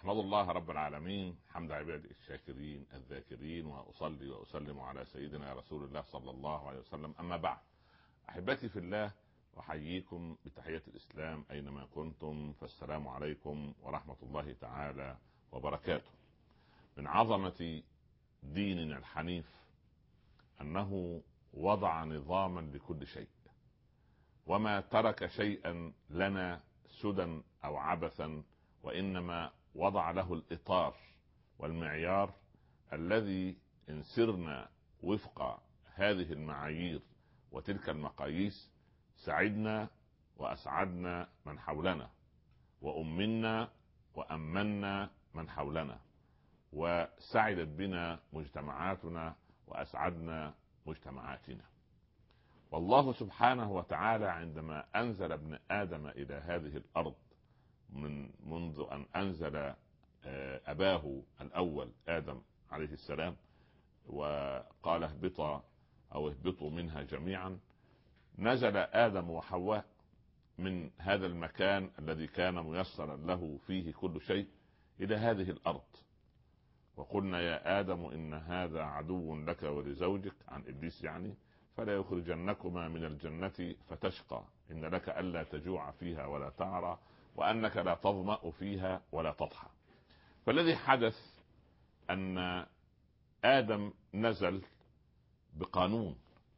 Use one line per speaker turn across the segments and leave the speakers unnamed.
أحمد الله رب العالمين حمد عباده الشاكرين الذاكرين، وأصلي وأسلم على سيدنا رسول الله صلى الله عليه وسلم. أما بعد، أحبتي في الله، أحييكم بتحية الإسلام أينما كنتم، فالسلام عليكم ورحمة الله تعالى وبركاته. من عظمة ديننا الحنيف أنه وضع نظاما لكل شيء، وما ترك شيئا لنا سدى أو عبثا، وإنما وضع له الإطار والمعيار الذي إن سرنا وفق هذه المعايير وتلك المقاييس سعدنا وأسعدنا من حولنا، وأمنا وأمنا من حولنا، وسعدت بنا مجتمعاتنا وأسعدنا مجتمعاتنا. والله سبحانه وتعالى عندما أنزل ابن آدم إلى هذه الأرض منذ أن أنزل أباه الأول آدم عليه السلام وقال اهبطوا منها جميعا، نزل آدم وحواء من هذا المكان الذي كان ميسرا له فيه كل شيء إلى هذه الأرض، وقلنا يا آدم إن هذا عدو لك ولزوجك، عن إبليس يعني، فلا يخرجنكما من الجنة فتشقى، إن لك ألا تجوع فيها ولا تعرى، وأنك لا تظمأ فيها ولا تضحى. فالذي حدث أن آدم نزل بقانون،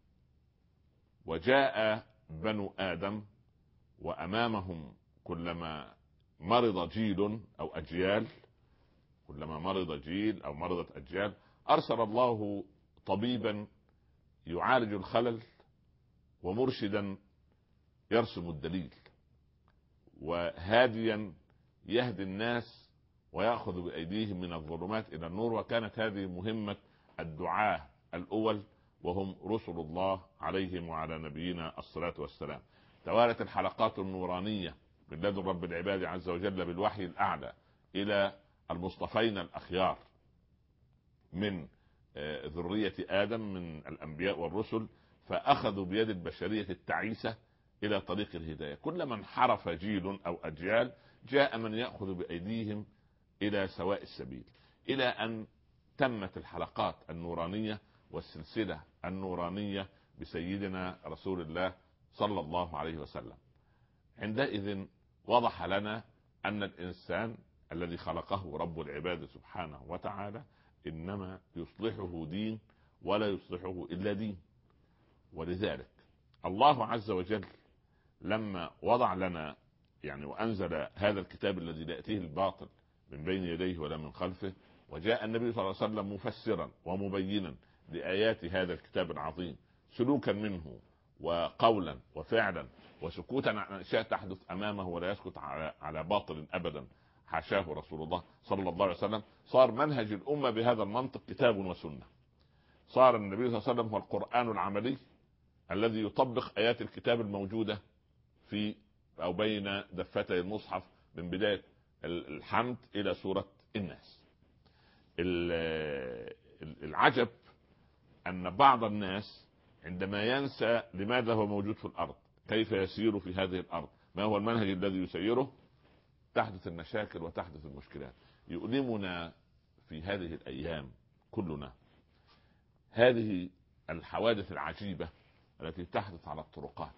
وجاء بنو آدم وأمامهم كلما مرض جيل أو أجيال، كلما مرض جيل أو مرضت أجيال، أرسل الله طبيبا يعالج الخلل ومرشدا يرسم الدليل، وهاديا يهدي الناس ويأخذ بأيديهم من الظلمات إلى النور. وكانت هذه مهمة الدعاة الأول، وهم رسل الله عليهم وعلى نبينا الصلاة والسلام. توالت الحلقات النورانية من لدن رب العباد عز وجل بالوحي الأعلى إلى المصطفين الأخيار من ذرية آدم من الأنبياء والرسل، فأخذوا بيد البشرية التعيسة إلى طريق الهداية. كلما انحرف جيل أو أجيال جاء من يأخذ بأيديهم إلى سواء السبيل، إلى أن تمت الحلقات النورانية والسلسلة النورانية بسيدنا رسول الله صلى الله عليه وسلم. عندئذ وضح لنا أن الإنسان الذي خلقه رب العباد سبحانه وتعالى إنما يصلحه دين ولا يصلحه إلا دين. ولذلك الله عز وجل لما وضع لنا وأنزل هذا الكتاب الذي لا يأتيه الباطل من بين يديه ولا من خلفه، وجاء النبي صلى الله عليه وسلم مفسرا ومبينا لآيات هذا الكتاب العظيم، سلوكا منه وقولا وفعلا وسكوتا عن أشياء تحدث أمامه، ولا يسكت على باطل أبدا، حاشاه رسول الله صلى الله عليه وسلم. صار منهج الأمة بهذا المنطق كتاب وسنة. صار النبي صلى الله عليه وسلم هو القرآن العملي الذي يطبق آيات الكتاب الموجودة في أو بين دفتي المصحف من بداية الحمد إلى سورة الناس. العجب أن بعض الناس عندما ينسى لماذا هو موجود في الأرض، كيف يسير في هذه الأرض، ما هو المنهج الذي يسيره، تحدث المشاكل وتحدث المشكلات. يؤلمنا في هذه الأيام كلنا هذه الحوادث العجيبة التي تحدث على الطرقات.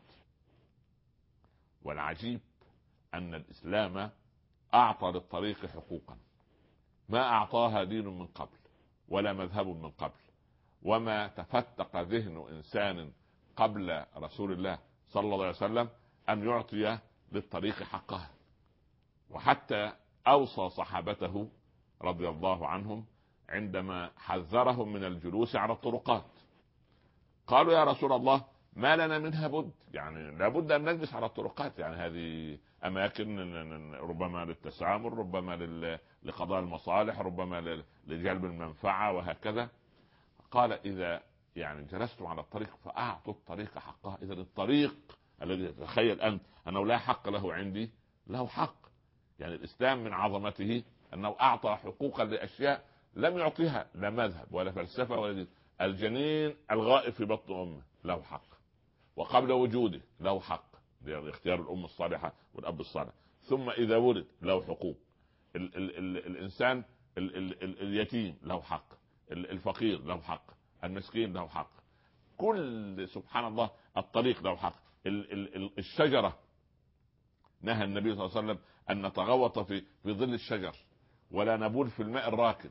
والعجيب أن الإسلام أعطى للطريق حقوقا ما أعطاها دين من قبل ولا مذهب من قبل، وما تفتق ذهن إنسان قبل رسول الله صلى الله عليه وسلم أن يعطي للطريق حقها. وحتى أوصى صحابته رضي الله عنهم عندما حذرهم من الجلوس على الطرقات، قالوا يا رسول الله ما لنا منها بد، لابد أن نجلس على الطرقات، هذه أماكن ربما للتسامر، ربما لقضاء المصالح، ربما لجلب المنفعة وهكذا. قال إذا جلستم على الطريق فأعطوا الطريق حقها. إذا الطريق الذي تخيل أنت أنه لا حق له عندي له حق. الإسلام من عظمته أنه أعطى حقوقا لأشياء لم يعطيها لا مذهب ولا فلسفة ولا دين. الجنين الغائب في بطن أمه له حق، وقبل وجوده له حق، اختيار الأم الصالحة والأب الصالح، ثم إذا ولد له حقوق، الانسان اليتيم له حق، الفقير له حق، المسكين له حق، كل سبحان الله الطريق له حق. الشجرة نهى النبي صلى الله عليه وسلم أن نتغوط في ظل الشجر ولا نبول في الماء الراكد،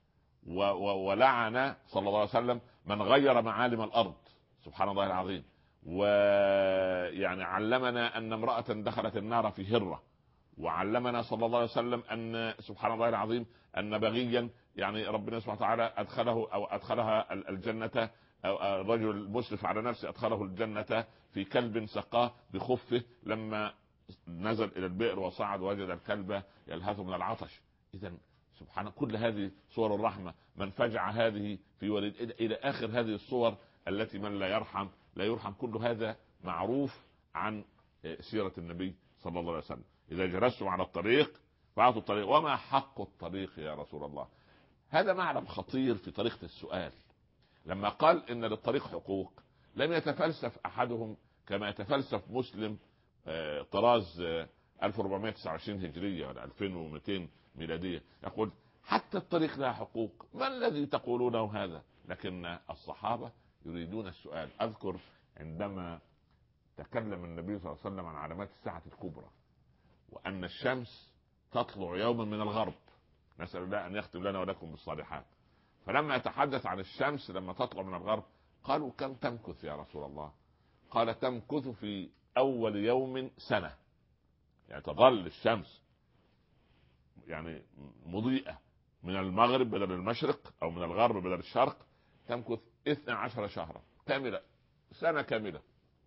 ولعن صلى الله عليه وسلم من غير معالم الأرض، سبحان الله العظيم. ويعني علمنا أن امرأة دخلت النار في هرة، وعلمنا صلى الله عليه وسلم أن سبحان الله العظيم أن بغيا يعني ربنا سبحانه وتعالى أدخلها الجنة، أو الرجل المسرف على نفسه أدخله الجنة في كلب سقاه بخفه، لما نزل إلى البئر وصعد وجد الكلب يلهث من العطش. إذن سبحان كل هذه صور الرحمة، من فجع هذه في ولد إلى آخر هذه الصور التي من لا يرحم لا يرحم. كل هذا معروف عن سيرة النبي صلى الله عليه وسلم. إذا جلستم على الطريق فاعطوا الطريق. وما حق الطريق يا رسول الله؟ هذا معلم خطير في طريقة السؤال. لما قال إن للطريق حقوق لم يتفلسف أحدهم كما يتفلسف مسلم طراز 1429 هجرية ولا 2200 ميلادية، يقول حتى الطريق لها حقوق، ما الذي تقولونه هذا؟ لكن الصحابة يريدون السؤال. أذكر عندما تكلم النبي صلى الله عليه وسلم عن علامات الساعة الكبرى، وأن الشمس تطلع يوما من الغرب، نسأل الله أن يختم لنا ولكم بالصالحات. فلما يتحدث عن الشمس لما تطلع من الغرب قالوا كم تمكث يا رسول الله؟ قال تمكث في أول يوم سنة، يعني تظل الشمس يعني مضيئة من المغرب بدل المشرق أو من الغرب بدل الشرق، تمكث 12 شهرا كاملة، سنة كاملة.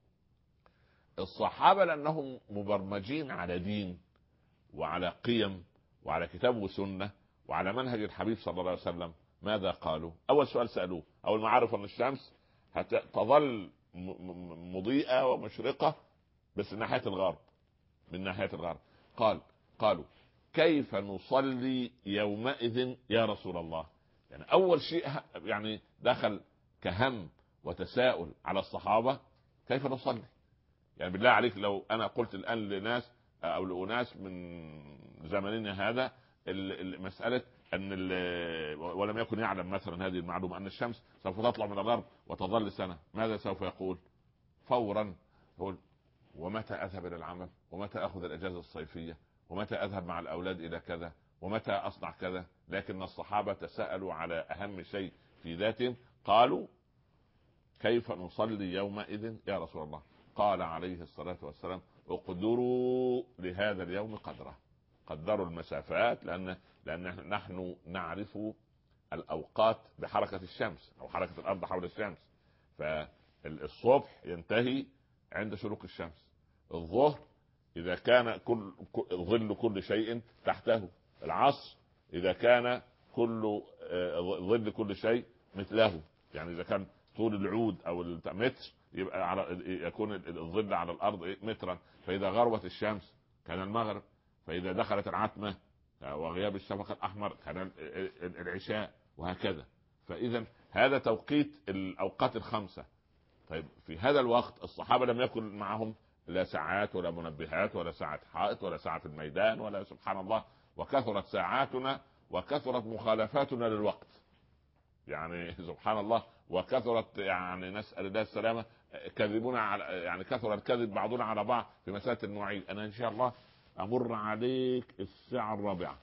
الصحابة لأنهم مبرمجين على دين وعلى قيم وعلى كتاب وسنة وعلى منهج الحبيب صلى الله عليه وسلم، ماذا قالوا؟ أول سؤال سألوه أول ما عرفوا أن الشمس تظل مضيئة ومشرقة بس من ناحية الغرب، من ناحية الغرب، قالوا كيف نصلي يومئذ يا رسول الله؟ يعني أول شيء يعني دخل كهم وتساؤل على الصحابة، كيف نصلي؟ يعني بالله عليك لو أنا قلت الآن لناس أو لأناس من زمننا هذا مسألة أن ولم يكن يعلم مثلا هذه المعلومة أن الشمس سوف تطلع من الغرب وتظل سنة، ماذا سوف يقول؟ فورا يقول ومتى أذهب إلى العمل؟ ومتى أخذ الأجازة الصيفية؟ ومتى أذهب مع الأولاد إلى كذا؟ ومتى أصنع كذا؟ لكن الصحابة تساءلوا على أهم شيء في ذاتهم، قالوا كيف نصلي يومئذ يا رسول الله؟ قال عليه الصلاة والسلام اقدروا لهذا اليوم قدره، قدروا المسافات، لأن نحن نعرف الأوقات بحركة الشمس أو حركة الأرض حول الشمس. فالصبح ينتهي عند شروق الشمس، الظهر إذا كان ظل كل شيء تحته، العصر إذا كان ظل كل شيء مثله، يعني إذا كان طول العود أو المتر يبقى يكون الظل على الأرض مترا، فإذا غربت الشمس كان المغرب، فإذا دخلت العتمة وغياب الشفق الأحمر كان العشاء، وهكذا. فإذا هذا توقيت الأوقات الخمسة. طيب في هذا الوقت الصحابة لم يكن معهم لا ساعات ولا منبهات ولا ساعة حائط ولا ساعة في الميدان ولا سبحان الله، وكثرت ساعاتنا وكثرت مخالفاتنا للوقت، يعني سبحان الله، وكثرت يعني نسأل الله السلامة كذبنا على يعني كثر الكذب بعضنا على بعض في مسألة المواعيد. أنا إن شاء الله أمر عليك الساعة 4،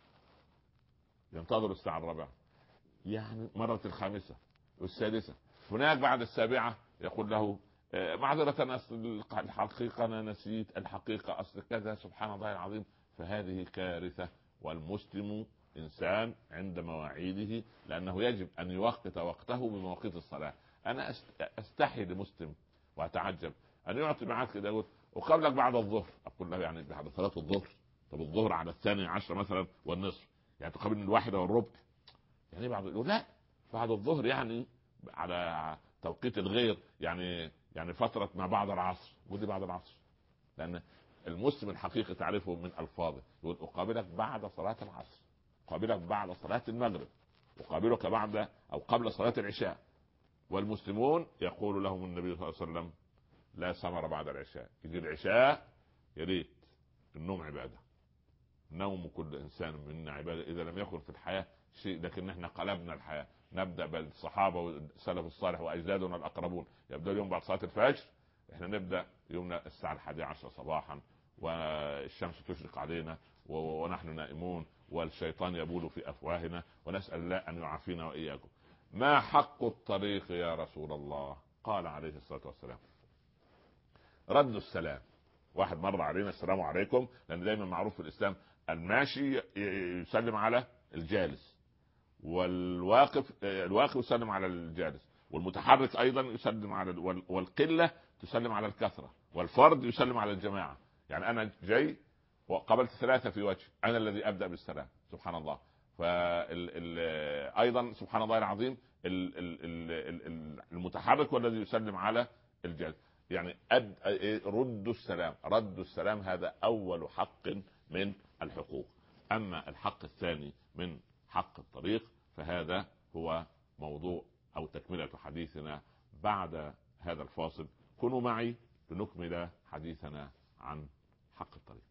ينتظر الساعة 4 يعني مرة الخامسة والسادسة، هناك بعد 7 يقول له معذرة الحقيقة أنا نسيت الحقيقة أصل كذا، سبحان الله العظيم. فهذه كارثة، والمسلم إنسان عند مواعيده، لأنه يجب أن يوقت وقته بمواقيت الصلاة. أنا أستحي لمسلم وأتعجب أن يعطي معك كده يقول وقبلك بعد الظهر، أقول له يعني بعد صلاة الظهر؟ طب الظهر على 12 مثلا والنصف، يعني تقابل 1:15، يعني بعد يقول لا بعد الظهر يعني على توقيت الغير، يعني فترة ما بعد العصر، ودي بعد العصر، لأن المسلم الحقيقي تعرفه من ألفاظه، يقول أقابلك بعد صلاة العصر، أقابلك بعد صلاة المغرب، أقابلك بعد أو قبل صلاة العشاء. والمسلمون يقول لهم النبي صلى الله عليه وسلم لا ثمر بعد العشاء، يجي العشاء يا ريت النوم عبادة، نوم كل انسان منا عباده، اذا لم يكن في الحياه شيء، لكن احنا قلبنا الحياه. نبدا بالصحابه والسلف الصالح واجدادنا الاقربون، يبدا اليوم بعد صلاه الفجر، احنا نبدا يومنا الساعه 11 صباحا والشمس تشرق علينا ونحن نائمون والشيطان يبول في افواهنا، ونسال الله ان يعافينا واياكم. ما حق الطريق يا رسول الله؟ قال عليه الصلاه والسلام: رد السلام. واحد مر علينا السلام عليكم، لان دايما معروف في الاسلام الماشي يسلم على الجالس، الواقف يسلم على الجالس، والمتحرك ايضا يسلم على والقله تسلم على الكثره، والفرد يسلم على الجماعه. يعني انا جاي وقابلت ثلاثه في وجه، انا الذي ابدا بالسلام، سبحان الله. ايضا سبحان الله العظيم المتحرك والذي يسلم على الجالس. يعني رد السلام، رد السلام هذا اول حق من الحقوق. اما الحق الثاني من حق الطريق فهذا هو موضوع او تكمله حديثنا بعد هذا الفاصل. كونوا معي لنكمل حديثنا عن حق الطريق.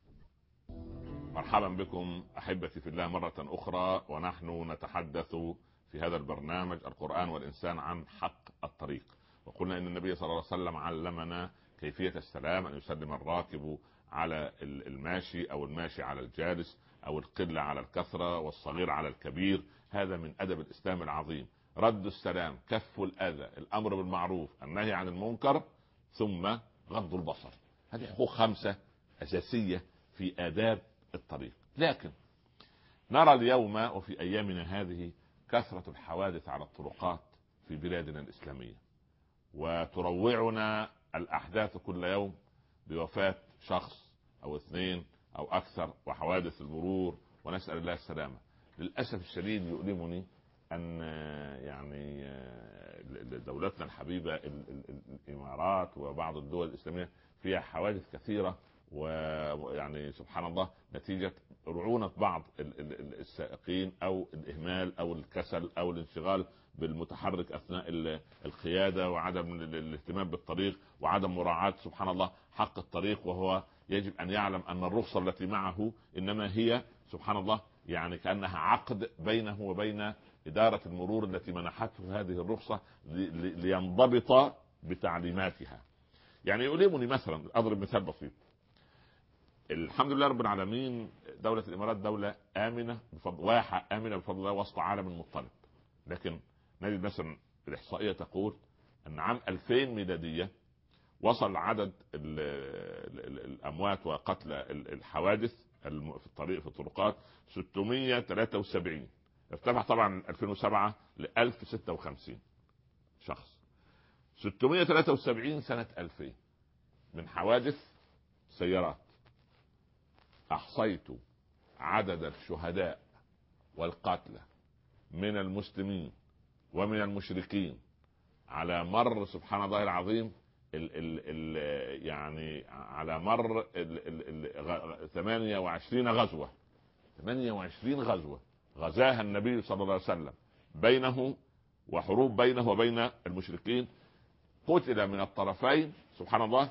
مرحبا بكم احبتي في الله مره اخرى، ونحن نتحدث في هذا البرنامج القرآن والإنسان عن حق الطريق. وقلنا ان النبي صلى الله عليه وسلم علمنا كيفية السلام، ان يسلم الراكب على الماشي او الماشي على الجالس، او القلة على الكثرة والصغير على الكبير. هذا من ادب الاسلام العظيم. رد السلام، كف الاذى، الامر بالمعروف، النهي عن المنكر، ثم غض البصر. هذه حقوق 5 اساسية في آداب الطريق. لكن نرى اليوم وفي ايامنا هذه كثرة الحوادث على الطرقات في بلادنا الاسلامية، وتروعنا الاحداث كل يوم بوفاة شخص او 2 او اكثر، وحوادث المرور، ونسأل الله السلامة. للاسف الشديد يؤلمني ان يعني دولتنا الحبيبة الامارات وبعض الدول الاسلامية فيها حوادث كثيرة، ويعني سبحان الله نتيجة رعونة بعض السائقين او الاهمال او الكسل او الانشغال بالمتحرك اثناء القيادة، وعدم الاهتمام بالطريق، وعدم مراعاة سبحان الله حق الطريق. وهو يجب ان يعلم ان الرخصة التي معه انما هي سبحان الله يعني كأنها عقد بينه وبين إدارة المرور التي منحته هذه الرخصة لينضبط بتعليماتها. يعني يؤلمني مثلا، اضرب مثال بسيط. الحمد لله رب العالمين دولة الامارات دولة امنة بفضل، واحة امنة بفضل الله وسط عالم مضطرب. لكن نجد مثلا الاحصائية تقول ان عام 2000 ميلادية وصل عدد الاموات وقتلى الحوادث في الطريق في الطرقات 673، ارتفع طبعا 2007 ل 1056 شخص. 673 سنة 2000 من حوادث سيارات. احصيت عدد الشهداء والقتلى من المسلمين ومن المشركين على مر سبحان الله العظيم يعني على مر 28 غزوة. 28 غزوة غزاها النبي صلى الله عليه وسلم بينه وحروب بينه وبين المشركين. قتل من الطرفين سبحان الله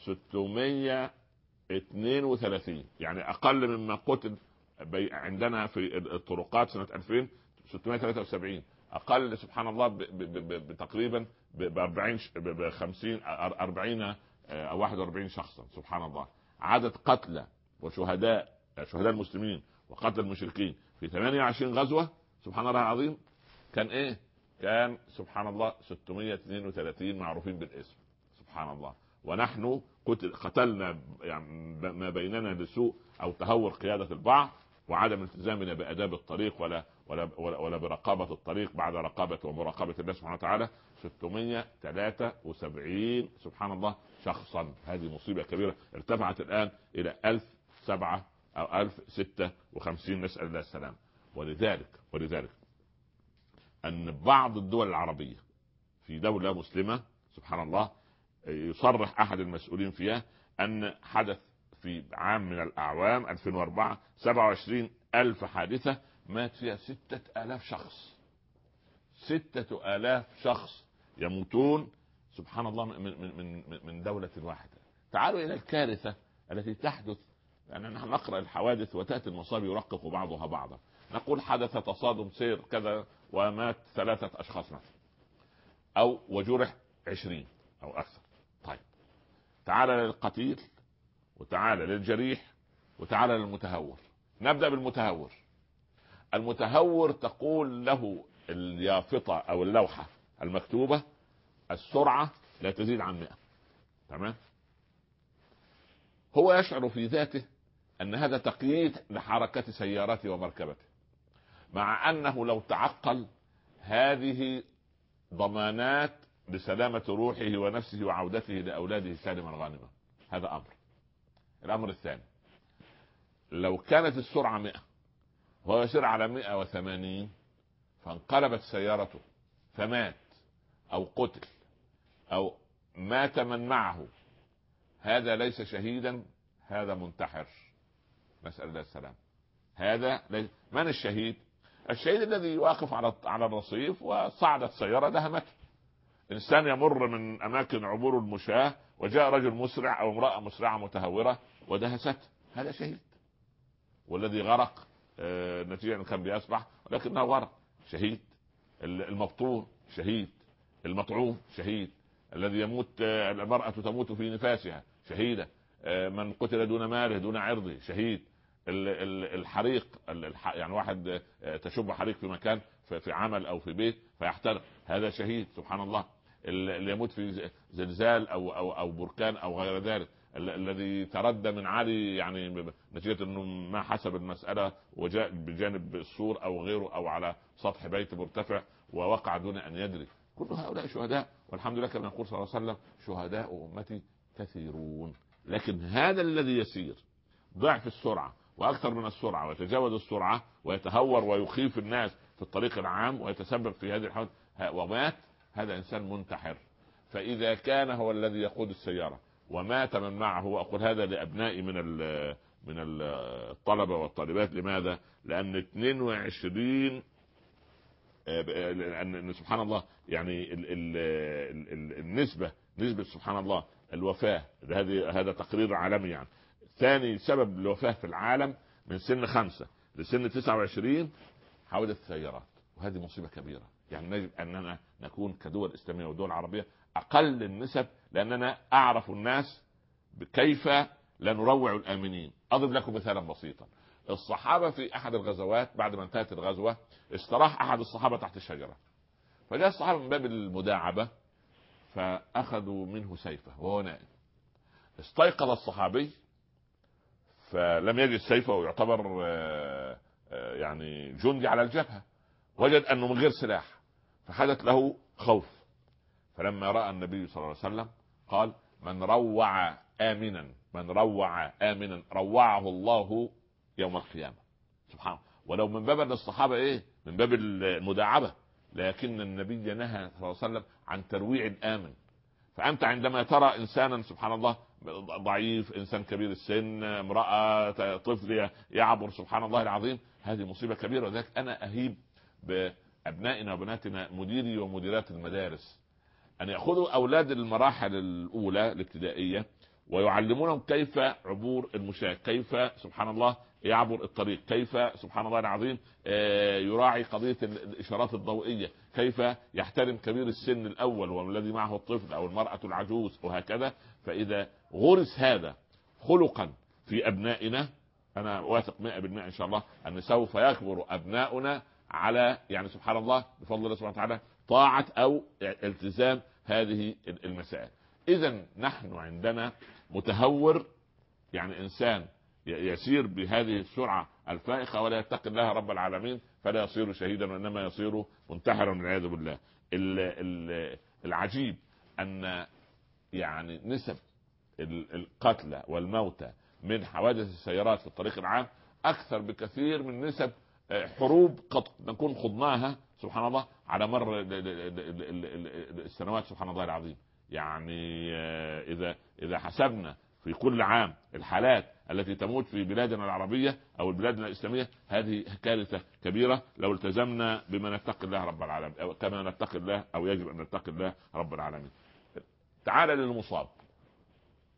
632، يعني اقل مما قتل عندنا في الطرقات سنة 2000 673، اقل سبحان الله بتقريبا ب 40 ب 50 40 او 41 شخصا. سبحان الله. عدد قتلى وشهداء شهداء المسلمين وقتل المشركين في 28 غزوة سبحان الله العظيم كان ايه؟ كان سبحان الله 632 معروفين بالاسم. سبحان الله. ونحن قتلنا يعني ما بيننا بسوء او تهور قيادة البعض وعدم التزامنا بآداب الطريق ولا برقابة الطريق بعد رقابة ومراقبة الله سبحانه وتعالى 673 سبحان الله شخصا. هذه مصيبة كبيرة ارتفعت الآن إلى 1007 أو 1056 نسأل الله السلام. ولذلك أن بعض الدول العربية في دولة مسلمة سبحان الله يصرح أحد المسؤولين فيها أن حدث في عام من الأعوام 2004 27,000 حادثة مات فيها 6,000 شخص. 6,000 شخص يموتون سبحان الله من دولة واحدة. تعالوا إلى الكارثة التي تحدث يعني نحن نقرأ الحوادث وتأتي المصائب يرقق بعضها بعضا، نقول حدث تصادم سير كذا ومات 3 أشخاص مثلا، أو وجرح 20 أو أكثر. طيب تعال للقتيل، وتعال للجريح، وتعال للمتهور. نبدأ بالمتهور. المتهور تقول له اليافطة أو اللوحة المكتوبة السرعة لا تزيد عن 100. تمام. هو يشعر في ذاته أن هذا تقييد لحركة سيارته ومركبته، مع أنه لو تعقل هذه ضمانات لسلامة روحه ونفسه وعودته لأولاده سالما غانما. هذا أمر. الأمر الثاني، لو كانت السرعة 100 وهو يسير على 180 فانقلبت سيارته فمات أو قتل أو مات من معه، هذا ليس شهيدا، هذا منتحر. نسأل الله السلام. هذا من الشهيد؟ الشهيد الذي يواقف على الرصيف وصعدت سيارة دهمته. إنسان يمر من أماكن عبور المشاة وجاء رجل مسرع أو امرأة مسرعة متهورة ودهسته، هذا شهيد. والذي غرق نتيجة أنه كان بيسبح ولكنه غرق، شهيد. المبطون شهيد، المطعوم شهيد، الذي يموت المرأة تموت في نفاسها شهيدة، من قتل دون ماله دون عرضه شهيد. الحريق، يعني واحد تشب حريق في مكان في عمل او في بيت فيحترق، هذا شهيد. سبحان الله. اللي يموت في زلزال او بركان او غير ذلك، الذي تردى من عالي يعني نتيجة انه ما حسب المسألة وجاء بجانب السور او غيره او على سطح بيت مرتفع ووقع دون ان يدري، كل هؤلاء شهداء. والحمد لله كما يقول صلى الله عليه وسلم شهداء امتي كثيرون. لكن هذا الذي يسير ضعف السرعة واكثر من السرعة ويتجاوز السرعة ويتهور ويخيف الناس في الطريق العام ويتسبب في هذه الحوادث ومات، هذا انسان منتحر. فاذا كان هو الذي يقود السيارة ومات من معه، واقول هذا لابنائي من الطلبة والطالبات. لماذا؟ لان 22 لأن سبحان الله يعني نسبة سبحان الله الوفاة، هذا تقرير عالمي يعني. ثاني سبب الوفاة في العالم من سن 5 لسن 29 حوادث السيارات، وهذه مصيبة كبيرة. يعني يجب أننا نكون كدول إسلامية ودول عربية أقل النسب، لأننا أعرف الناس كيف لا نروع الآمنين. أضرب لكم مثالا بسيطا. الصحابة في أحد الغزوات بعد ما انتهت الغزوة استراح أحد الصحابة تحت الشجرة، فجاء الصحابة من باب المداعبة فأخذوا منه سيفه وهو نائم. استيقظ الصحابي فلم يجد سيفه ويعتبر يعني جندي على الجبهة، وجد أنه من غير سلاح فحدث له خوف. فلما رأى النبي صلى الله عليه وسلم قال من روع آمنا روعه الله يوم القيامة. سبحان الله. ولو من باب الصحابة من باب المداعبة، لكن النبي نهى صلى الله عليه وسلم عن ترويع الآمن. فأنت عندما ترى إنسانا سبحان الله ضعيف، إنسان كبير السن، امرأة، طفل يعبر، سبحان الله العظيم، هذه مصيبة كبيرة. وذلك أنا أهيب بأبنائنا وبناتنا مديري ومديرات المدارس أن يأخذوا أولاد المراحل الأولى الابتدائية ويعلمونهم كيف عبور المشاة، كيف سبحان الله يعبر الطريق، كيف سبحان الله العظيم يراعي قضية الإشارات الضوئية، كيف يحترم كبير السن الأول والذي معه الطفل أو المرأة العجوز وهكذا. فإذا غرس هذا خلقا في أبنائنا أنا واثق 100% إن شاء الله أن سوف يكبر أبناؤنا على يعني سبحان الله بفضل الله سبحانه وتعالى طاعة أو التزام هذه المسائل. إذن نحن عندنا متهور، يعني إنسان يسير بهذه السرعة الفائقة ولا يتقي الله رب العالمين، فلا يصير شهيدا وإنما يصير منتحرا والعياذ بالله. العجيب أن يعني نسب القتلى والموتى من حوادث السيارات في الطريق العام أكثر بكثير من نسب حروب قد نكون خضناها سبحان الله على مر السنوات. سبحان الله العظيم. يعني إذا حسبنا في كل عام الحالات التي تموت في بلادنا العربية أو البلاد الإسلامية، هذه كارثة كبيرة لو التزمنا بما نتقي الله رب العالمين أو كما نتقي الله أو يجب أن نتقي الله رب العالمين. تعال للمصاب.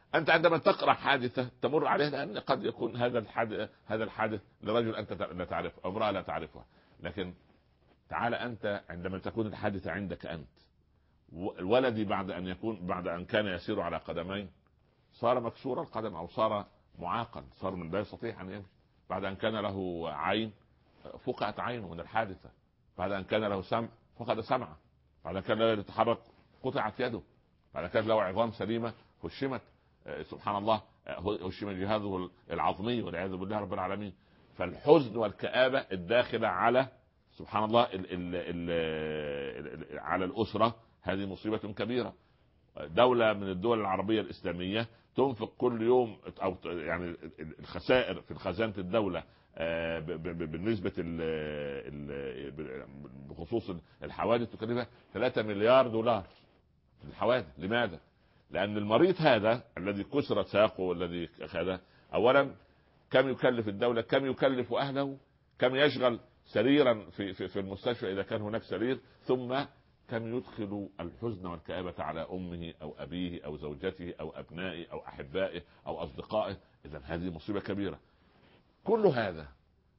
انت عندما تقرا حادثه تمر عليها لان قد يكون هذا الحادث لرجل انت لا تعرفه او امراه لا تعرفها، لكن تعال انت عندما تكون الحادثه عندك انت، الولد بعد ان كان يسير على قدمين صار مكسور القدم او صار معاقا، صار من لا يستطيع ان يمشي. بعد ان كان له عين فقعت عينه من الحادثه. بعد ان كان له سمع فقد سمعه. بعد ان كان لا يتحرك قطعت يده. بعد ان كان له عظام سليمه هشمت، سبحان الله، هشم جهازه العظمي والعياذ بالله رب العالمين. فالحزن والكآبة الداخلة على سبحان الله على الأسرة هذه مصيبة كبيرة. دولة من الدول العربية الإسلامية تنفق كل يوم او يعني الخسائر في خزانة الدولة بالنسبة بخصوص الحوادث تكلفها 3 مليار دولار الحوادث. لماذا؟ لأن المريض هذا الذي كسر ساقه والذي هذا أولا كم يكلف الدولة، كم يكلف أهله، كم يشغل سريرا في المستشفى إذا كان هناك سرير، ثم كم يدخل الحزن والكآبة على أمه أو أبيه أو زوجته أو أبنائه أو أحبائه أو أصدقائه. إذا هذه مصيبة كبيرة. كل هذا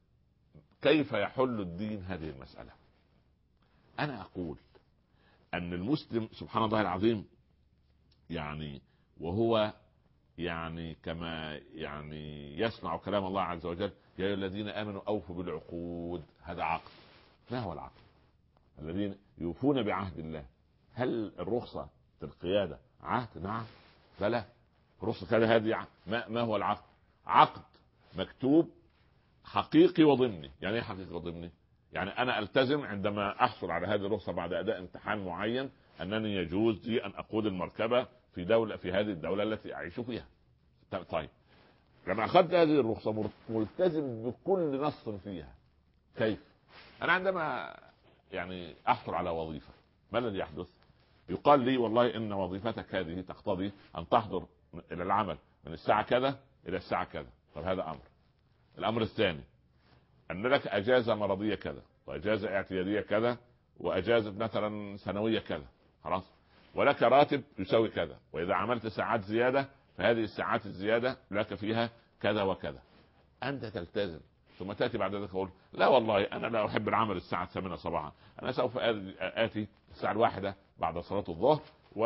كيف يحل الدين هذه المسألة؟ أنا أقول أن المسلم سبحان الله العظيم يعني وهو يعني كما يعني يسمع كلام الله عز وجل يا أيها الذين آمنوا أوفوا بالعقود. هذا عقد. ما هو العقد؟ الذين يوفون بعهد الله. هل الرخصة في القيادة عهد؟ نعم. فلا رخصة هذه ما هو العقد؟ عقد مكتوب حقيقي وضمني. يعني ايه حقيقي وضمني؟ يعني انا التزم عندما احصل على هذه الرخصة بعد اداء امتحان معين انني يجوز لي ان اقود المركبة في دولة في هذه الدولة التي اعيش فيها. طيب لما اخذت هذه الرخصة ملتزم بكل نص فيها. كيف؟ انا عندما يعني احصل على وظيفة ما الذي يحدث؟ يقال لي والله ان وظيفتك هذه تقتضي ان تحضر الى العمل من الساعة كذا الى الساعة كذا. طب هذا امر. الامر الثاني ان لك اجازة مرضية كذا واجازة اعتيادية كذا واجازة مثلا سنوية كذا. خلاص. ولك راتب يساوي كذا، واذا عملت ساعات زيادة فهذه الساعات الزيادة لك فيها كذا وكذا. انت تلتزم ثم تاتي بعد ذلك تقول لا والله انا لا احب العمل الساعة 8 صباحا، انا سوف اتي الساعة 1 بعد صلاة الظهر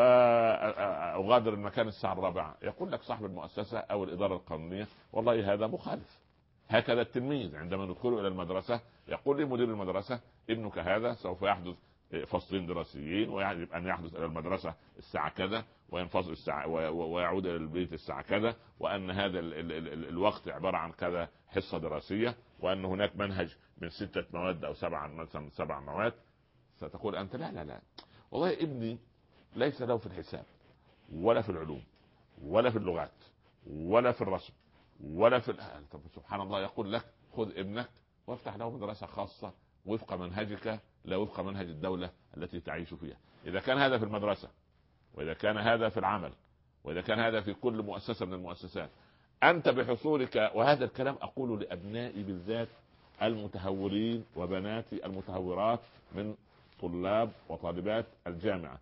واغادر المكان الساعة 4. يقول لك صاحب المؤسسة او الادارة القانونية والله هذا مخالف. هكذا التلميذ عندما ندخله الى المدرسة يقول لي مدير المدرسة ابنك هذا سوف يحدث فصلين دراسيين ويجب ان يحدث الى المدرسة الساعة كذا وينفصل الساعة ويعود الى البيت الساعة كذا، وان هذا الوقت عبارة عن كذا حصة دراسية، وان هناك منهج من 6 مواد او 7 مثلا 7 مواد. ستقول انت لا لا لا والله ابني ليس له في الحساب ولا في العلوم ولا في اللغات ولا في الرسم ولا في طب سبحان الله يقول لك خذ ابنك وافتح له مدرسة خاصة وفق منهجك لا وفق منهج الدولة التي تعيش فيها. إذا كان هذا في المدرسة وإذا كان هذا في العمل وإذا كان هذا في كل مؤسسة من المؤسسات أنت بحصولك، وهذا الكلام أقوله لأبنائي بالذات المتهورين وبناتي المتهورات من طلاب وطالبات الجامعة،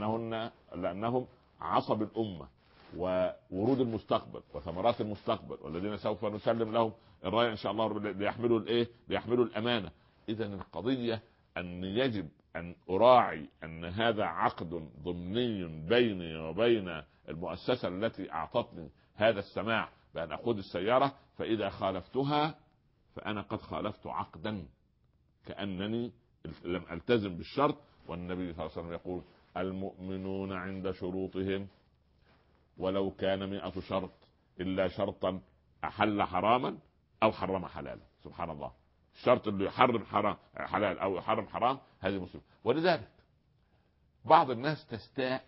لأنهم عصب الأمة وورود المستقبل وثمرات المستقبل والذين سوف نسلم لهم الراية إن شاء الله ليحملوا الأمانة. إذا القضية أن يجب أن أراعي أن هذا عقد ضمني بيني وبين المؤسسة التي أعطتني هذا السماح بأن أقود السيارة، فإذا خالفتها فأنا قد خالفت عقدا كأنني لم ألتزم بالشرط. والنبي صلى الله عليه وسلم يقول المؤمنون عند شروطهم ولو كان 100 شرط إلا شرطا أحل حراما أو حرم حلالا. سبحان الله. الشرط اللي يحرم حلال أو يحرم حرام هذه مصيبة. ولذلك بعض الناس تستاء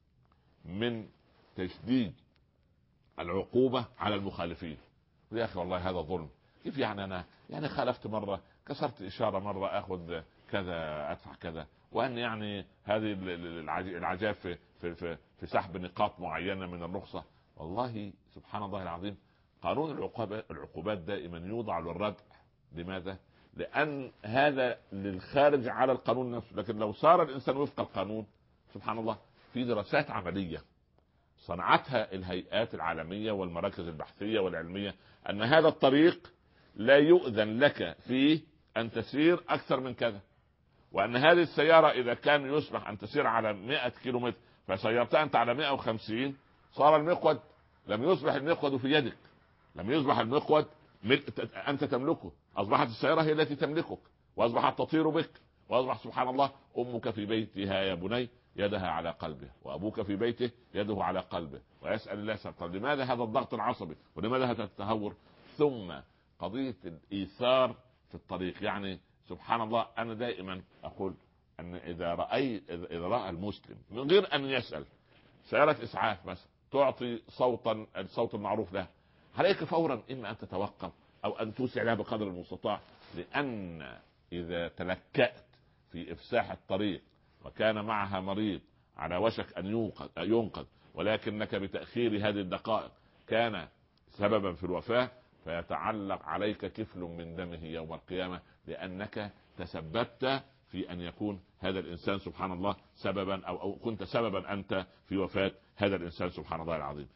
من تشديد العقوبة على المخالفين. يا أخي والله هذا ظلم. كيف يعني أنا يعني خالفت مرة كسرت إشارة مرة أخذ كذا أدفع كذا، وأن يعني هذه العجاب في سحب نقاط معينة من الرخصة. والله سبحان الله العظيم قانون العقوبات دائما يوضع للردع. لماذا؟ لأن هذا للخارج على القانون نفسه. لكن لو صار الإنسان وفق القانون سبحان الله في دراسات عملية صنعتها الهيئات العالمية والمراكز البحثية والعلمية، أن هذا الطريق لا يؤذن لك فيه أن تسير أكثر من كذا، وأن هذه السيارة إذا كان يسمح أن تسير على 100 كيلومتر فسيرتها أنت على 150، صار المقود لم يصبح المقود في يدك، لم يصبح المقود أنت تملكه، أصبحت السيارة هي التي تملكك، وأصبحت تطير بك، وأصبح سبحان الله أمك في بيتها يا بني يدها على قلبه، وأبوك في بيته يده على قلبه، ويسأل الله طب لماذا هذا الضغط العصبي، ولماذا هذا التهور؟ ثم قضية الإيثار في الطريق. يعني سبحان الله، أنا دائما أقول أن إذا رأى المسلم من غير أن يسأل سيارة إسعاف مثلا تعطي صوتا، الصوت المعروف له، عليك فورا إما أن تتوقف أو أن توسع لها بقدر المستطاع، لأن إذا تلكأت في إفساح الطريق وكان معها مريض على وشك أن ينقذ، ولكنك بتأخير هذه الدقائق كان سببا في الوفاة، فيتعلق عليك كفل من دمه يوم القيامة، لأنك تسببت في أن يكون هذا الإنسان سبحان الله سببا أو كنت سببا أنت في وفاة هذا الإنسان سبحان الله العظيم.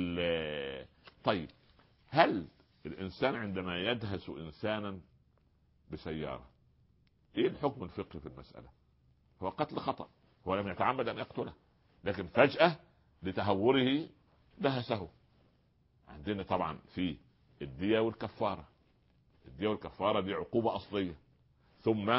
طيب، هل الإنسان عندما يدهس إنسانا بسيارة إيه الحكم الفقهي في المسألة؟ هو قتل خطأ، هو لم يتعمد أن يقتله، لكن فجأة لتهوره دهسه. عندنا طبعا في الدية والكفارة. الدية والكفارة دي عقوبة أصلية، ثم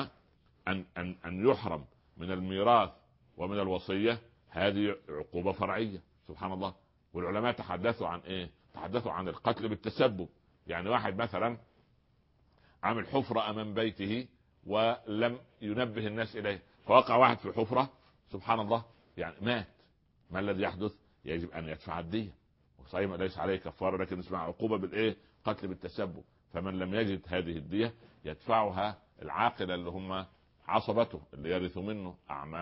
أن يحرم من الميراث ومن الوصية، هذه عقوبة فرعية سبحان الله. والعلماء تحدثوا عن إيه؟ تحدثوا عن القتل بالتسبب. يعني واحد مثلا عامل حفرة أمام بيته ولم ينبه الناس إليه، فوقع واحد في حفرة سبحان الله يعني مات، ما الذي يحدث؟ يجب أن يدفع الدية، وصحيح ليس عليه كفارة، لكن اسمها عقوبة بالإيه؟ قتل بالتسبب. فمن لم يجد هذه الدية يدفعها العاقلة اللي هم عصبته اللي يرثوا منه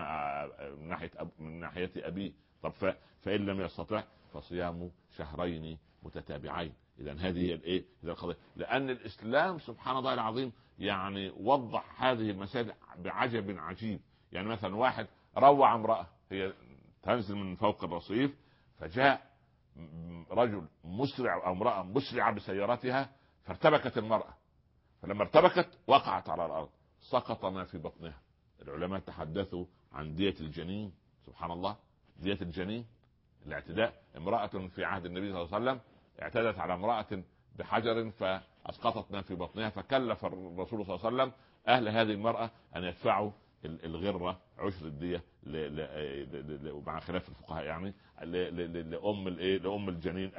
من ناحية أبيه. طب فإن لم يستطع فصيام شهرين متتابعين. إذا هذه هي الإيه؟ إذا القضية، لأن الإسلام سبحان الله العظيم يعني وضح هذه المسائل بعجب عجيب. يعني مثلا واحد روع امرأة، هي تنزل من فوق الرصيف، فجاء رجل مسرع أو امرأة مسرعة بسيارتها فارتبكت المرأة، فلما ارتبكت وقعت على الأرض، سقط ما في بطنها. العلماء تحدثوا عن دية الجنين سبحان الله. دية الجنين، الاعتداء، امرأة في عهد النبي صلى الله عليه وسلم اعتدت على امرأة بحجر فأسقطت ما في بطنها، فكلف الرسول صلى الله عليه وسلم أهل هذه المرأة أن يدفعوا الغرة عشر الدية مع خلاف الفقهاء يعني لأم الجنين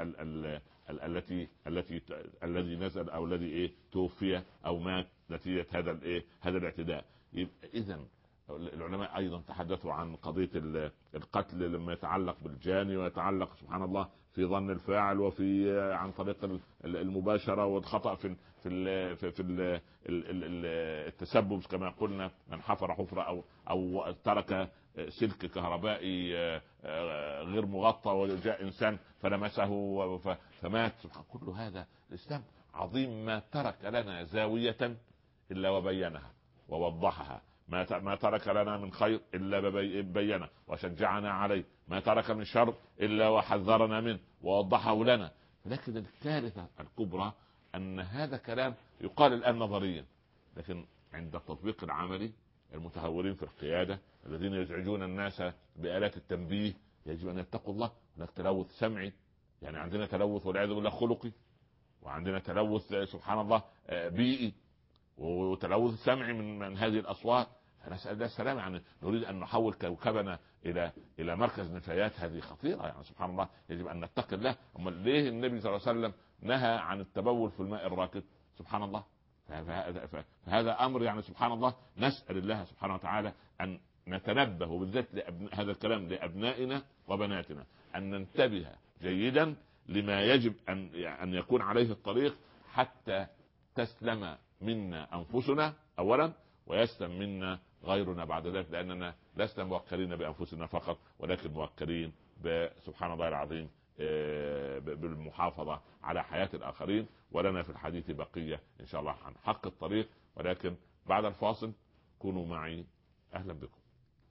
الذي نزل أو الذي توفي أو مات نتيجة هذا الاعتداء. إذن العلماء أيضا تحدثوا عن قضية القتل لما يتعلق بالجاني ويتعلق سبحان الله في ظن الفاعل وفي عن طريق المباشرة والخطأ في التسبب كما قلنا، من حفر حفرة أو ترك سلك كهربائي غير مغطى وجاء إنسان فلمسه فمات. كل هذا الإسلام عظيم، ما ترك لنا زاوية إلا وبينها ووضحها، ما ترك لنا من خير إلا بينه وشجعنا عليه، ما ترك من شر إلا وحذرنا منه ووضحه لنا. لكن الكارثة الكبرى أن هذا كلام يقال الآن نظريا، لكن عند التطبيق العملي المتهورين في القيادة الذين يزعجون الناس بآلات التنبيه يجب أن يتقوا الله. هناك تلوث سمعي، يعني عندنا تلوث والعياذ بالله خلقي، وعندنا تلوث سبحان الله بيئي، وتلوث سمعي من هذه الأصوات. فنسأل الله السلامة. يعني نريد أن نحول كوكبنا إلى مركز نفايات، هذه خطيرة يعني سبحان الله، يجب أن نتقي الله. أما ليه النبي صلى الله عليه وسلم نهى عن التبول في الماء الراكد سبحان الله؟ فهذا أمر يعني سبحان الله، نسأل الله سبحانه وتعالى أن نتنبه، وبالذات هذا الكلام لأبنائنا وبناتنا، أن ننتبه جيدا لما يجب أن يكون عليه الطريق حتى تسلم منا أنفسنا أولا ويسلم منا غيرنا بعد ذلك، لأننا لسنا موكلين بأنفسنا فقط، ولكن موكلين سبحان الله العظيم بالمحافظة على حياة الآخرين. ولنا في الحديث بقية إن شاء الله عن حق الطريق، ولكن بعد الفاصل كونوا معي. أهلا بكم.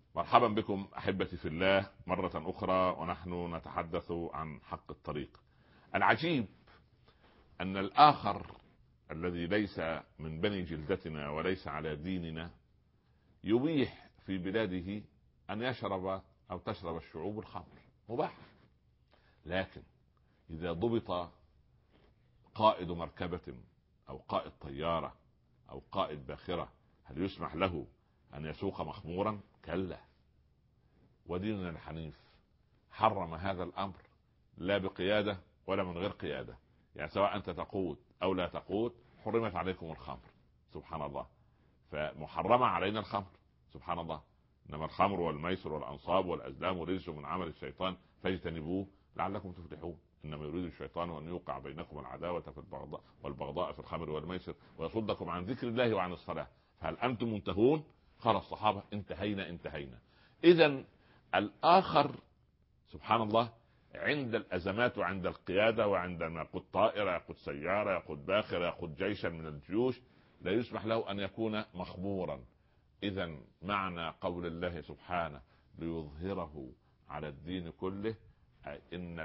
مرحبا بكم احبتي في الله مرة اخرى، ونحن نتحدث عن حق الطريق. العجيب ان الاخر الذي ليس من بني جلدتنا وليس على ديننا يبيح في بلاده ان يشرب او تشرب الشعوب الخمر، مباح. لكن اذا ضبط قائد مركبة او قائد طيارة او قائد باخرة، هل يسمح له ان يسوق مخمورا؟ كلا. وديننا الحنيف حرم هذا الامر، لا بقيادة ولا من غير قيادة. يعني سواء انت تقود او لا تقود حرمت عليكم الخمر، سبحان الله. فمحرمة علينا الخمر، سبحان الله. انما الخمر والميسر والانصاب والازلام رجس من عمل الشيطان فاجتنبوه لعلكم تفلحون. انما يريد الشيطان ان يوقع بينكم العداوة في البغضاء والبغضاء في الخمر والميسر ويصدكم عن ذكر الله وعن الصلاة فهل انتم منتهون؟ قال الصحابة انتهينا. اذا الاخر سبحان الله عند الازمات وعند القيادة، وعندما يقود طائرة يقود سيارة يقود باخرة يقود جيشا من الجيوش، لا يسمح له ان يكون مخمورا. اذا معنى قول الله سبحانه ليظهره على الدين كله، ان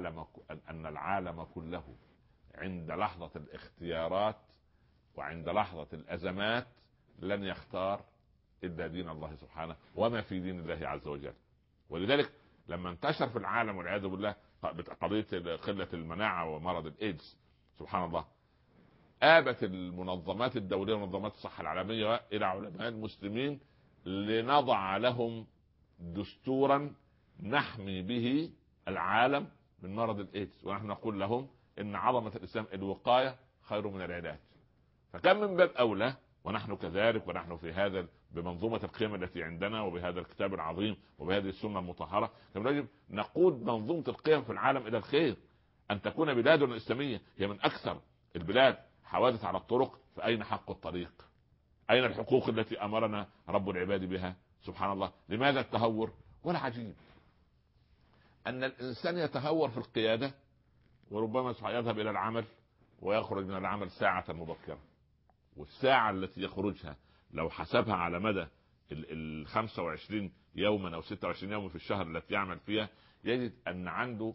العالم كله عند لحظة الاختيارات وعند لحظة الازمات لن يختار الا دين الله سبحانه وما في دين الله عز وجل. ولذلك لما انتشر في العالم والعياذ بالله قضية قلة المناعة ومرض الايدز، سبحان الله، آبت المنظمات الدولية ومنظمات الصحة العالمية إلى علماء المسلمين لنضع لهم دستورا نحمي به العالم من مرض الإيدز. ونحن نقول لهم إن عظمة الإسلام الوقاية خير من العلاج. فكم من باب أولى ونحن كذلك، ونحن في هذا بمنظومة القيم التي عندنا وبهذا الكتاب العظيم وبهذه السنة المطهرة، يجب نقود منظومة القيم في العالم إلى الخير. أن تكون بلادنا الإسلامية هي من أكثر البلاد حوادث على الطرق، فأين حق الطريق؟ أين الحقوق التي أمرنا رب العباد بها؟ سبحان الله. لماذا التهور؟ والعجيب أن الإنسان يتهور في القيادة، وربما يذهب إلى العمل ويخرج من العمل ساعة مبكرة، والساعة التي يخرجها لو حسبها على مدى 25 يوما أو 26 يوما في الشهر التي يعمل فيها، يجد أن عنده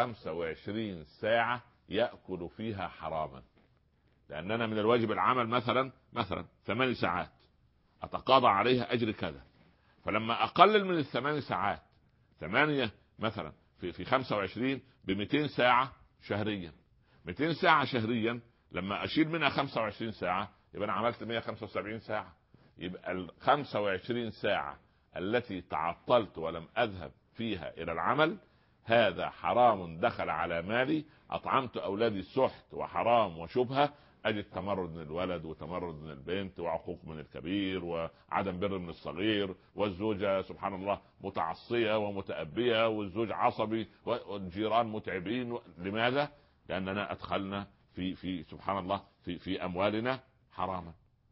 25 ساعة يأكل فيها حراما. لأننا من الواجب العمل مثلا 8 ساعات أتقاضى عليها أجر كذا، فلما أقلل من ال8 ساعات 8 مثلا في 25 ب200 ساعة شهريا، 200 ساعة شهريا لما أشيل منها 25 ساعة يبقى أنا عملت 175 ساعة. يبقى 25 ساعة التي تعطلت ولم أذهب فيها إلى العمل هذا حرام دخل على مالي، أطعمت أولادي سحت وحرام وشبهة، أجد تمرد من الولد وتمرد من البنت وعقوق من الكبير وعدم بر من الصغير، والزوجة سبحان الله متعصية ومتأبية، والزوج عصبي، والجيران متعبين. لماذا؟ لأننا أدخلنا في سبحان الله في أموالنا حراما.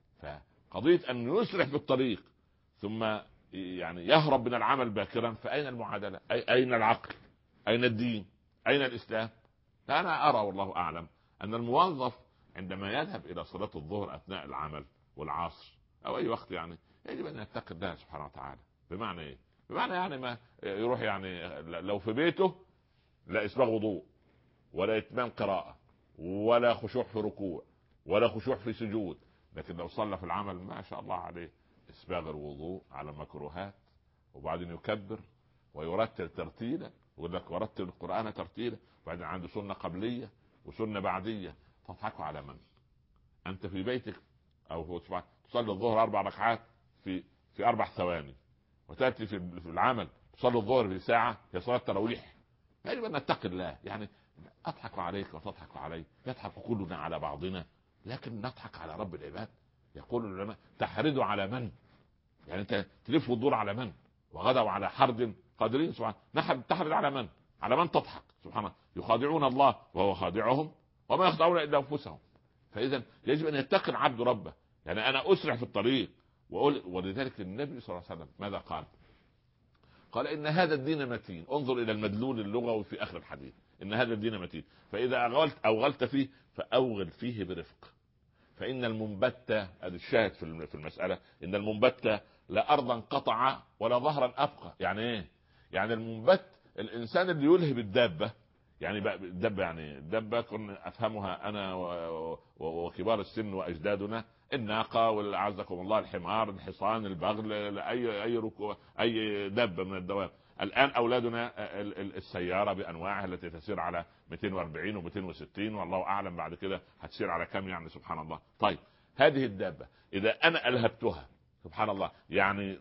فقضية أن يسرح في الطريق ثم يعني يهرب من العمل باكرا، فأين المعادلة؟ أين العقل؟ أين الدين؟ أين الإسلام؟ فأنا أرى والله أعلم أن الموظف عندما يذهب إلى صلاة الظهر أثناء العمل والعصر أو أي وقت يعني يجب أن يتقي الله سبحانه وتعالى. بمعنى إيه؟ بمعنى يعني ما يروح يعني لو في بيته لا إسباغ وضوء ولا إتمام قراءة ولا خشوع في ركوع ولا خشوع في سجود، لكن لو صلى في العمل ما شاء الله عليه إسباغ الوضوء على مكروهات، وبعدين يكبر ويرتل ترتيلا، يقول لك ورتل القرآن ترتيلا، وبعدين عنده سنة قبلية وسنة بعدية. تضحكوا على من؟ أنت في بيتك أو تصلي الظهر 4 ركعات في 4 ثواني، وتأتي في العمل تصلي الظهر في ساعة، هي صلاة تراويح. يجب أن نتقي الله. يعني أضحك عليك وتضحك علي، يضحك كلنا على بعضنا، لكن نضحك على رب العباد. يقول العلماء تحرد على من؟ يعني أنت تلف وتدور على من؟ وغدوا على حرد قادرين. سبحان تحرد على من؟ على من تضحك؟ سبحان الله. يخادعون الله وهو خادعهم وما يخدعون إلا أنفسهم. فإذا يجب أن يتقي العبد ربه. يعني أنا أسرع في الطريق ولذلك النبي صلى الله عليه وسلم ماذا قال؟ قال إن هذا الدين متين. انظر إلى المدلول اللغوي في آخر الحديث، إن هذا الدين متين، فإذا أوغلت فيه فأوغل فيه برفق، فإن المنبت الشاهد في المسألة إن المنبت لا ارضا قطع ولا ظهرا ابقى. يعني ايه؟ يعني المنبت الانسان اللي يلهب الدابه، يعني الدبه، يعني الدبه كنا افهمها انا وكبار السن واجدادنا، الناقه واعزكم الله الحمار، الحصان، البغل، اي دابه من الدواب. الان اولادنا السياره بانواعها التي تسير على 240 و260 والله اعلم بعد كده هتسير على كم، يعني سبحان الله. طيب هذه الدابه اذا انا الهبتها سبحان الله، يعني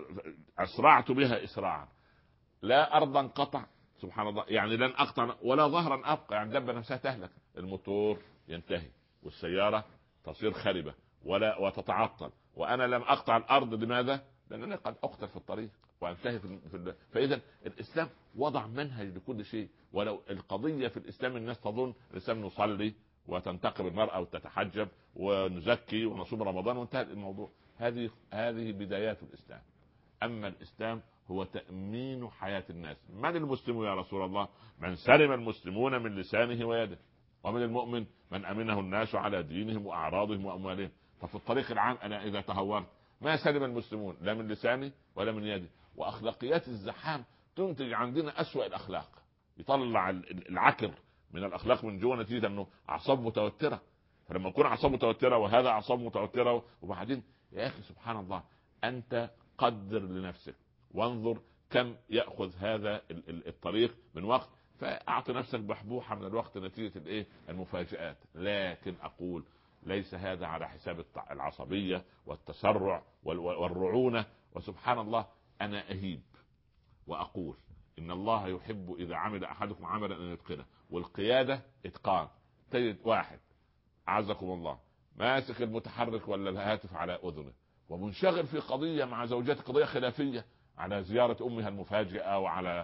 اسرعت بها اسراعا، لا ارضا قطع سبحان الله، يعني لن اقطع ولا ظهرا ابقى، يعني الدبه نفسها تهلك، الموتور ينتهي والسياره تصير خربه وتتعطل، وانا لم اقطع الارض. لماذا؟ لانني قد اقتل في الطريق وانتهي فاذا الاسلام وضع منهج لكل شيء. ولو القضيه في الاسلام الناس تظن الاسلام نصلي وتنتقب المراه وتتحجب ونزكي ونصوم رمضان وانتهى الموضوع، هذه بدايات الاسلام. اما الاسلام هو تأمين حياة الناس. من المسلم يا رسول الله؟ من سلم المسلمون من لسانه ويده. ومن المؤمن؟ من أمنه الناس على دينهم وأعراضهم وأموالهم. ففي الطريق العام أنا إذا تهورت ما سلم المسلمون لا من لساني ولا من يدي. وأخلاقيات الزحام تنتج عندنا أسوأ الأخلاق، يطلع العكر من الأخلاق من جوه نتيجة أنه أعصاب متوترة. فلما يكون أعصاب متوترة وهذا أعصاب متوترة، وبعدين يا أخي سبحان الله، أنت قدر لنفسك وانظر كم يأخذ هذا الطريق من وقت، فأعطي نفسك بحبوحة من الوقت نتيجة المفاجآت. لكن أقول ليس هذا على حساب العصبية والتسرع والرعونة. وسبحان الله أنا أهيب وأقول إن الله يحب إذا عمل أحدكم عملا أن يتقنه، والقيادة إتقان. تجد واحد أعزكم الله ماسك المتحرك ولا الهاتف على أذنه ومنشغل في قضية مع زوجته، قضية خلافية على زيارة أمها المفاجئة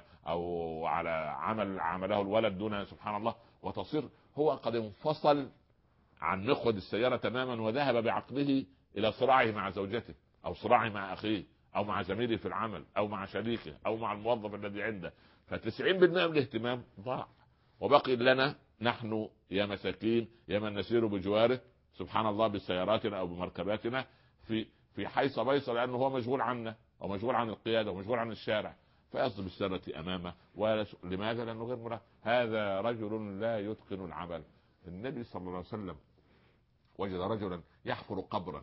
أو على عمله الولد دون سبحان الله، وتصير هو قد انفصل عن مقود السيارة تماما وذهب بعقله إلى صراعه مع زوجته أو صراعه مع أخيه أو مع زميله في العمل أو مع شريكه أو مع الموظف الذي عنده. ف90% من الاهتمام ضاع، وبقي لنا نحن يا مساكين يا من نسير بجواره سبحان الله بسياراتنا أو بمركباتنا في حيص بيص، لأنه هو مشغول عنا ومشغول عن القيادة ومشغول عن الشارع، فيصدم السيارة أمامه. لماذا؟ لأنه غير مراه. هذا رجل لا يتقن العمل. النبي صلى الله عليه وسلم وجد رجلا يحفر قبرا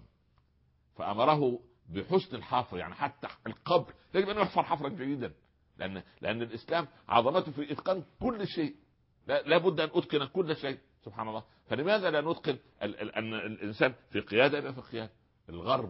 فأمره بحسن الحفر، يعني حتى القبر يجب أن يحفر حفرا جيدا، لأن الإسلام عظمته في إتقان كل شيء. لا بد أن أتقن كل شيء سبحان الله. فلماذا لا نتقن أن الإنسان في قيادة يبقى في قيادة؟ الغرب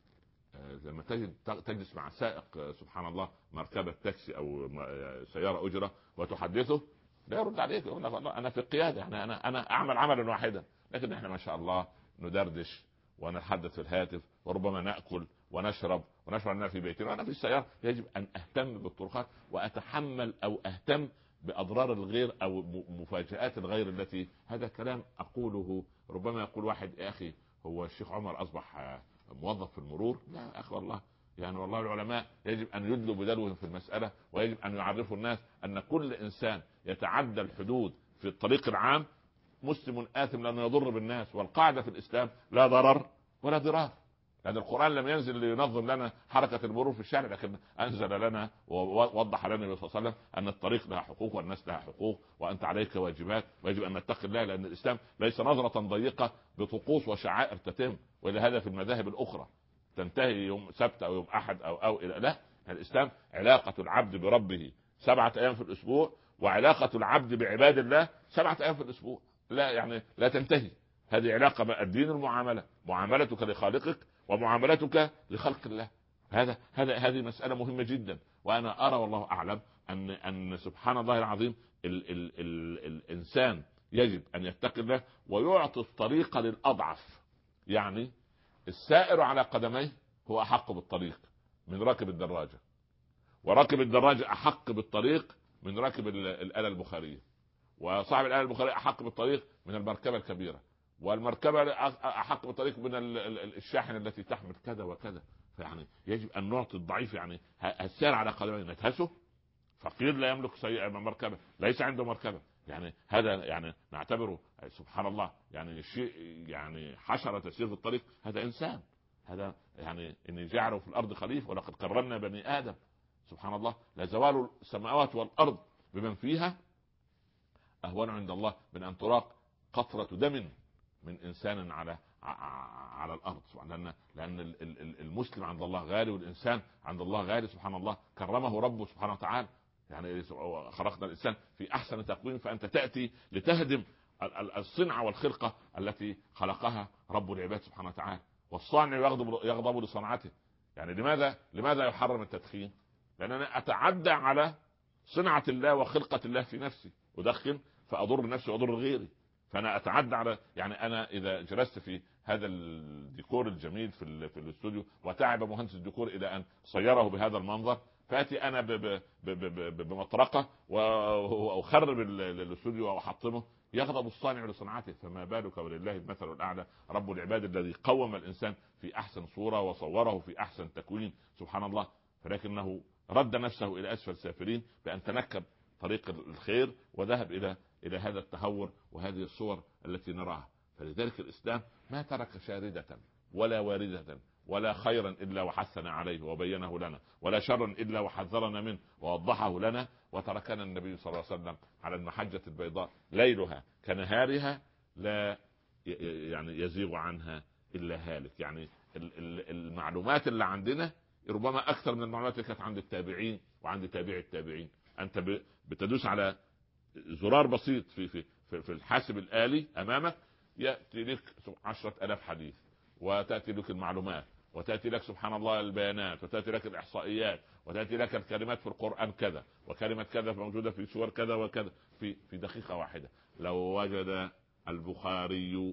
لما تجلس مع سائق سبحان الله مركبة تاكسي أو سيارة أجرة وتحدثه لا يرد عليك، يقول لك والله أنا في القيادة، أنا أعمل عملا واحدا. لكن إحنا ما شاء الله ندردش ونتحدث في الهاتف وربما نأكل ونشرب لنا في بيتنا وأنا في السيارة. يجب أن أهتم بالطرقات وأتحمل أو أهتم بأضرار الغير أو مفاجآت الغير التي هذا كلام أقوله. ربما يقول واحد يا أخي هو الشيخ عمر أصبح موظف في المرور؟ لا أخي والله، يعني والله العلماء يجب أن يدلوا بدلوهم في المسألة، ويجب أن يعرفوا الناس أن كل إنسان يتعدى الحدود في الطريق العام مسلم آثم لأنه يضر بالناس. والقاعدة في الإسلام لا ضرر ولا ضرار، لأن القرآن لم ينزل لينظم لنا حركة المرور في الشارع، لكن أنزل لنا ووضح لنا النبي صلى الله عليه وسلم أن الطريق لها حقوق والناس لها حقوق وأنت عليك واجبات، ويجب أن نتقي الله، لأن الإسلام ليس نظرة ضيقة بطقوس وشعائر تتم، ولهذا في المذاهب الأخرى تنتهي يوم سبت أو يوم أحد أو إلى لا. الإسلام علاقة العبد بربه 7 أيام في الأسبوع، وعلاقة العبد بعباد الله 7 أيام في الأسبوع، لا يعني لا تنتهي. هذه علاقة الدين المعاملة، معاملتك لخالقك ومعاملتك لخلق الله. هذه مسألة مهمة جدا. وأنا أرى والله أعلم أن سبحان الله العظيم الإنسان يجب أن يتقي الله ويعطي الطريق للأضعف. يعني السائر على قدميه هو أحق بالطريق من راكب الدراجة، وراكب الدراجة أحق بالطريق من راكب الآلة البخارية، وصاحب الآلة البخارية أحق بالطريق من المركبة الكبيرة، والمركبة أحق بالطريق من الشاحن التي تحمل كذا وكذا. فيعني يجب أن نعطي الضعيف، يعني السير على قدميه نتهسه، فقير لا يملك مركبة، ليس عنده مركبة، يعني هذا يعني نعتبره سبحان الله يعني شيء، يعني حشرة تسير في الطريق، هذا إنسان. هذا يعني اني جعله في الارض خليفه ولقد كرمنا بني ادم. سبحان الله، لزوال السماوات والارض بمن فيها اهون عند الله من ان تراق قطره دم من انسان على الارض. لان المسلم عند الله غالي، والانسان عند الله غالي. سبحان الله، كرمه ربه سبحانه وتعالى. يعني خلقنا الانسان في احسن تقويم، فانت تاتي لتهدم الصنعه والخلقه التي خلقها رب العباد سبحانه وتعالى. والصانع يغضب لصنعته. يعني لماذا يحرم التدخين؟ لان انا اتعدى على صنعه الله وخلقه الله في نفسي، ادخن فاضر نفسي واضر غيري. فانا اتعدى على، يعني انا اذا جلست في هذا الديكور الجميل في الاستوديو، وتعب مهندس الديكور الى ان صيره بهذا المنظر، فاتي انا بمطرقه واخرب الاستوديو واحطمه، يغضب الصانع لصنعته. فما بالك ولله المثل الاعلى، رب العباد الذي قوم الانسان في احسن صوره وصوره في احسن تكوين. سبحان الله، فلكنه رد نفسه الى اسفل سافلين بان تنكب طريق الخير وذهب الى هذا التهور وهذه الصور التي نراها. فلذلك الاسلام ما ترك شاردة ولا واردة ولا خيرا الا وحثنا عليه وبينه لنا، ولا شرا الا وحذرنا منه ووضحه لنا، وتركنا النبي صلى الله عليه وسلم على المحجة البيضاء ليلها كنهارها لا يعني يزيغ عنها الا هالك. يعني المعلومات اللي عندنا ربما اكثر من المعلومات اللي كانت عند التابعين وعند تابع التابعين. انت بتدوس على زرار بسيط في الحاسب الآلي امامك، ياتي لك 10,000 حديث، وتاتي لك المعلومات، وتاتي لك سبحان الله البيانات، وتاتي لك الاحصائيات، وتاتي لك الكلمات في القرآن كذا، وكلمة كذا موجودة في سور كذا وكذا في دقيقة واحدة. لو وجد البخاري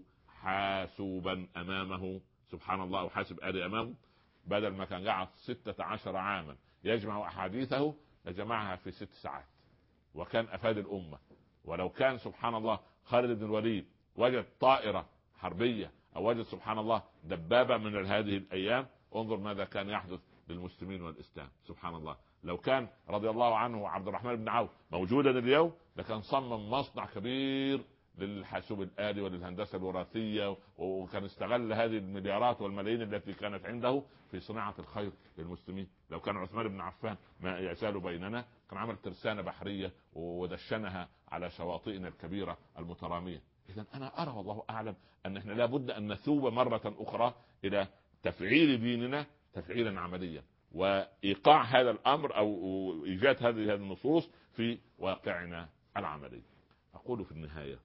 حاسوبا امامه سبحان الله، او حاسب آلي امامه، بدل ما كان قعد 16 عاما يجمع احاديثه لجمعها في 6 ساعات، وكان افاد الامه. ولو كان سبحان الله خالد بن الوليد وجد طائره حربيه او وجد سبحان الله دبابه من هذه الايام، انظر ماذا كان يحدث للمسلمين والاسلام. سبحان الله، لو كان رضي الله عنه عبد الرحمن بن عوف موجودا اليوم لكان صمم مصنع كبير للحاسوب الآلي وللهندسة الوراثية، وكان استغل هذه المليارات والملايين التي كانت عنده في صناعة الخير للمسلمين. لو كان عثمان بن عفان ما يزال بيننا كان عمل ترسانة بحرية ودشنها على شواطئنا الكبيرة المترامية. إذن أنا أرى والله أعلم أن احنا لابد أن نثوب مرة أخرى إلى تفعيل ديننا تفعيلا عمليا، وإيقاع هذا الأمر أو إيجاد هذه النصوص في واقعنا العملي. أقول في النهاية،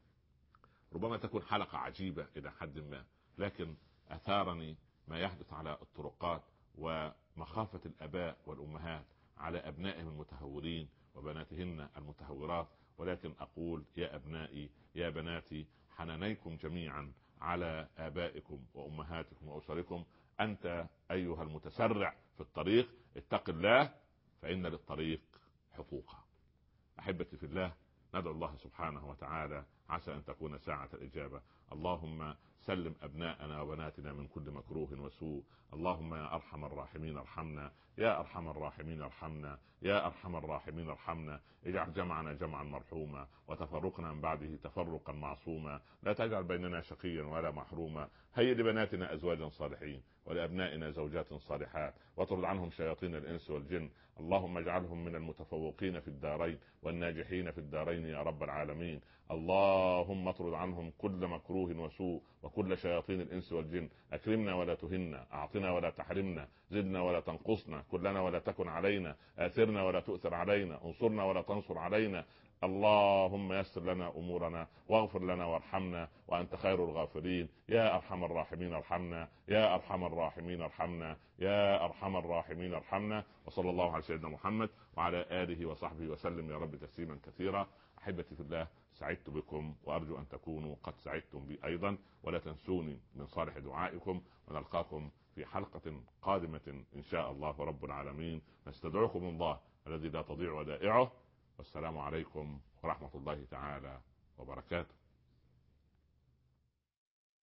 ربما تكون حلقة عجيبة إلى حد ما، لكن أثارني ما يحدث على الطرقات ومخافة الآباء والأمهات على أبنائهم المتهورين وبناتهن المتهورات. ولكن أقول يا أبنائي يا بناتي، حنانيكم جميعا على آبائكم وأمهاتكم وأسركم. أنت أيها المتسرع في الطريق اتق الله، فإن للطريق حقوقا. أحبتي في الله، ندعو الله سبحانه وتعالى عسى أن تكون ساعة الإجابة. اللهم سلم أبناءنا وبناتنا من كل مكروه وسوء. اللهم يا أرحم الراحمين ارحمنا، يا أرحم الراحمين ارحمنا، يا أرحم الراحمين ارحمنا. اجعل جمعنا جمعا مرحوما، وتفرقنا من بعده تفرقا معصوما. لا تجعل بيننا شقيا ولا محروما. هيئ لبناتنا أزواجا صالحين، ولأبنائنا زوجات صالحات، واطرد عنهم شياطين الإنس والجن. اللهم اجعلهم من المتفوقين في الدارين والناجحين في الدارين يا رب العالمين. اللهم اطرد عنهم كل مكروه وسوء وكل شياطين الإنس والجن. أكرمنا ولا تهنا، أعطنا ولا تحرمنا، زدنا ولا تنقصنا، كلنا ولا تكن علينا، آثرنا ولا تؤثر علينا، انصرنا ولا تنصر علينا. اللهم يسر لنا أمورنا واغفر لنا وارحمنا، وأنت خير الغافرين. يا أرحم الراحمين ارحمنا، يا أرحم الراحمين ارحمنا، يا أرحم الراحمين ارحمنا. وصلى الله على سيدنا محمد وعلى آله وصحبه وسلم يا رب تسليما كثيرا. أحبتي في الله، سعدت بكم وأرجو أن تكونوا قد سعدتم بي أيضا، ولا تنسوني من صالح دعائكم، ونلقاكم في حلقة قادمة إن شاء الله رب العالمين. نستدعوكم الله الذي لا تضيع ودائعه، والسلام عليكم ورحمة الله تعالى وبركاته.